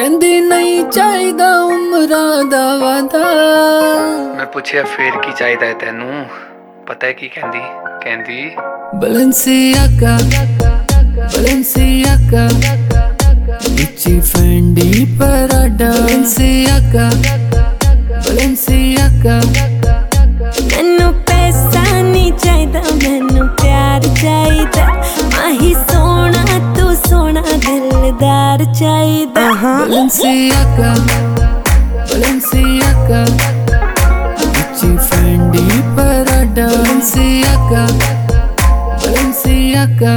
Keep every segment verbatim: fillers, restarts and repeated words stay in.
कहंदी नहीं चाहिदा उमरा दा वादा। मैं पूछया फिर की चाहिदा है तेनू? पता है की कहंदी? कहंदी Balenciaga, Balenciaga, Gucci, Fendi, Prada, Balenciaga, Balenciaga। मैनू पैसा नहीं चाहिदा, मैनू प्यार चाहिदा, माही सोना तू सोना दिलदार चाहिदा। Balenciaga, Balenciaga, Gucci, Fendi, Prada, Balenciaga, Balenciaga।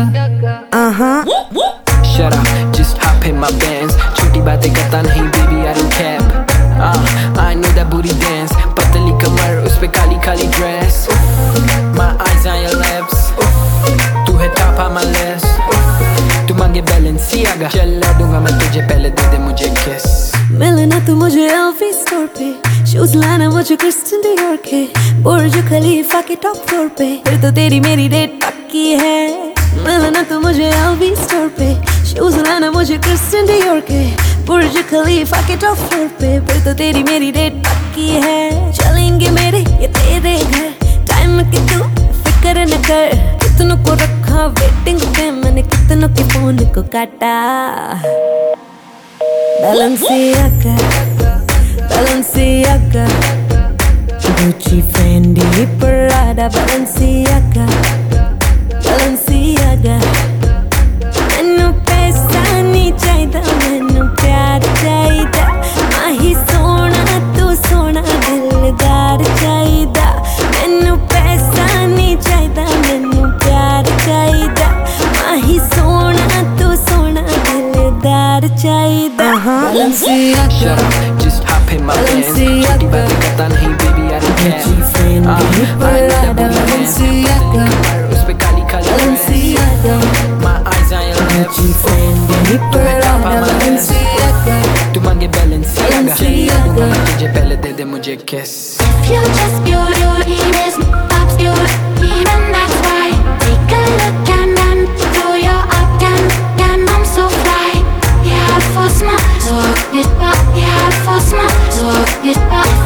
Shut up, just hop in my Benz. छोटी बातें करता नहीं baby, I don't cap. Ah, I know that booty dance. पतली कमर उस पे Kali Kali dress. My eyes on your lips. तू है top on my list. तू मांगे Balenciaga, चला दूंगा मैं तुझे, पहले दे दे मुझे kiss. मिलना तू मुझे एलवी स्टोर पे, शूज लाना मुझे क्रिस्टियन डियोर के, बुर्ज खलीफा के टॉप फ्लोर पे, फिर तो तेरी मेरी डेट पक्की है। मिलना तू मुझे एलवी स्टोर पे, शूज लाना मुझे क्रिस्टियन डियोर के, बुर्ज खलीफा के टॉप फ्लोर पे, फिर तो तेरी मेरी डेट पक्की है। चलेंगे मेरे ये तेरे घर, टाइम की तू फिक्र न कर, कितनों को रखा वेटिंग पे, मैंने कितनों के फोन को काटा। Balenciaga, Balenciaga, Gucci, Fendi, Prada, Balenciaga, Balenciaga। मैनू पैसा नहीं चाहिदा, मैनू प्यार चाहिदा, माही सोना तू सोना दिलदार चाहिदा। मैनू पैसा नहीं चाहिदा, मैनू प्यार चाहिदा, माही सोना तू सोना दिलदार चाहिदा। Shut up, just hop in my Benz. छोटी बातें करता नहीं baby, I don't care. Ah, I know that booty dance. पतली कमर उस पे Kali Kali dress. My eyes on your lips. तू है top on my list. तू मांगे Balenciaga, चला दूंगा मैं तुझे, पहले दे दे मुझे kiss. If you're just beauty, there's no obscurity, and that's why. Take a look and then throw your up and and I'm so fly. Yeah, for smart, so it's pop. Yeah, for smart, so it's pop.